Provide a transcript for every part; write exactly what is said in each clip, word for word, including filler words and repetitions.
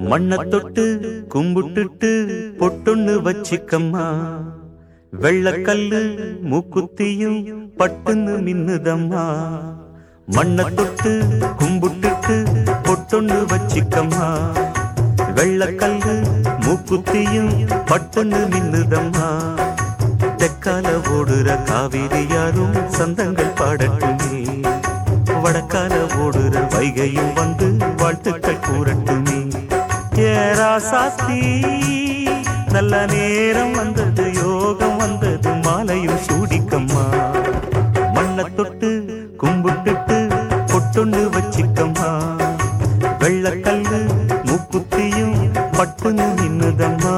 மண்ண தொட்டு கும்பிட்டுட்டு பொட்டுன்னு வச்சிக்கம்மா. வெள்ளக்கல்லு மூக்குத்தியும் பட்டுன்னு மின்னுதம்மா. மண்ண தொட்டு கும்பிட்டுட்டு பொட்டுன்னு வச்சிக்கம்மா. வெள்ளக்கல்லு மூக்குத்தியும் பட்டுன்னு மின்னுதம்மா. தெற்கால ஓடுற காவிரி யாரும் சந்தங்கள் பாடட்டுமே. வடக்கால ஓடுற வைகையும் வந்து வாழ்த்துக்கள் கூறட்டுமே. ஏராசாத்தி நல்ல நேரம் வந்தது, யோகம் வந்தது, மாலையும் சூடிக்கம்மா. மண்ண தொட்டு கும்பிட்டுட்டு பொட்டுன்னு வச்சிக்கம்மா. வெள்ளக்கல்லு மூக்குத்தியும் பட்டுன்னு நின்னுதம்மா.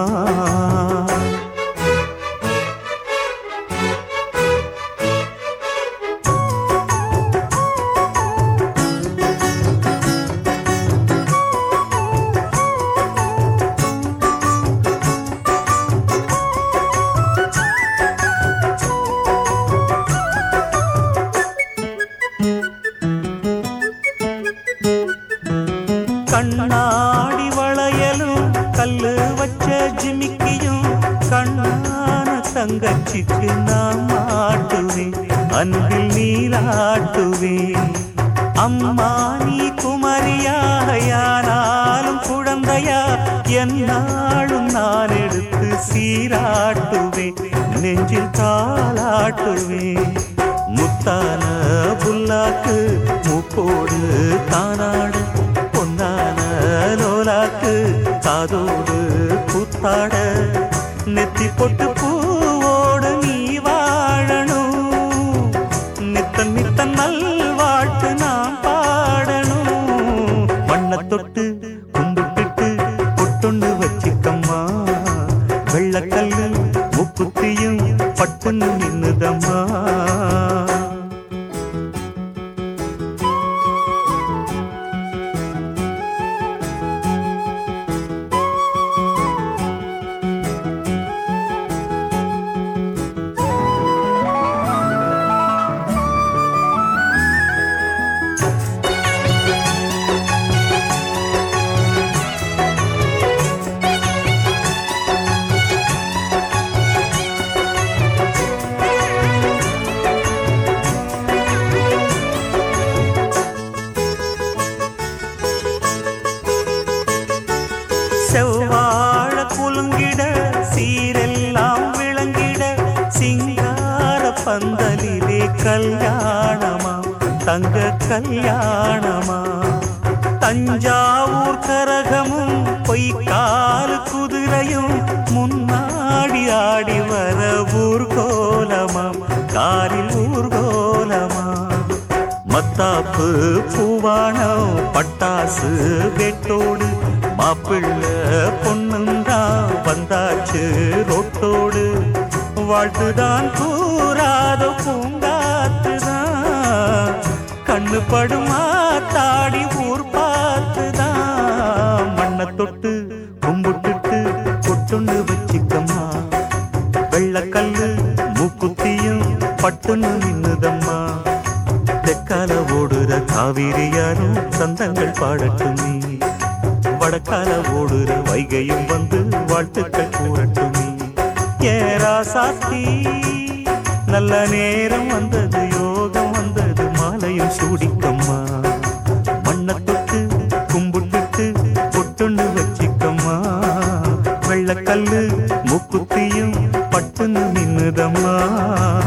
கண்ணாடி வளையலும் கல்லு வச்ச ஜிமிக்கியும் கண்ணான தங்கச்சிக்கு நான் மாட்டுவேன், அன்பில் நீராட்டுவேன். அம்மா நீ குமரியாயானாலும் குழந்தையா என்னாலும் நான் எடுத்து சீராட்டுவேன், நெஞ்சில் தாளாட்டுவேன். முத்தான புல்லாக்கு மூப்போடு தானாடு, பொன்னான லோலாக்கு காதோடு கூத்தாட. நெத்தி பொட்டு பூவோடு நீ வாழணும், நித்தன் நித்தன் நல்வாழ்த்து நான் பாடணும். மண்ண தொட்டு கும்பிட்டுட்டு பொட்டுன்னு வச்சிக்கம்மா. வெள்ளக்கல்லு மூக்குத்தியும் பட்டுன்னு நின்னுதம்மா. செவ்வாழ குலுங்கிட சீரெல்லாம் விளங்கிட சிங்கார பந்தலிலே கல்யாணமா, தங்க கல்யாணமா. தஞ்சாவூர் கரகமும் பொய்க்கால் குதிரையும் முன்னாடி ஆடி வர ஊர்கோலமா, காரில் ஊர்கோலமா. மத்தாப்பு பூவானம் பட்டாசு வெட்டோடு மாப்பிள்ள பொண்ணுந்தா வந்தாச்சு ரோட்டோடு. வாழ்த்துதான் கூறாத பூங்காத்துதான், கண்ணு படுமா தாடி ஊர் பார்த்துதான். மண்ண தொட்டு கும்பிட்டுட்டு பொட்டுன்னு வச்சிக்கம்மா. வெள்ளக்கல்லு மூக்குத்தியும் பட்டுன்னு நின்னுதம்மா. தெற்கால ஓடுற காவிரி யாரும் சந்தங்கள் பாடட்டுமே. வடக்கால ஓடுற வைகையும் வந்து வாழ்த்துக்கள் கூறட்டுமே. ஏராசாத்தி நல்ல நேரம் வந்தது, யோகம் வந்தது, மாலையும் சூடிக்கம்மா. மண்ண தொட்டு கும்பிட்டுட்டு பொட்டுன்னு வச்சிக்கம்மா. வெள்ளக்கல்லு மூக்குத்தியும் பட்டுன்னு நின்னுதம்மா.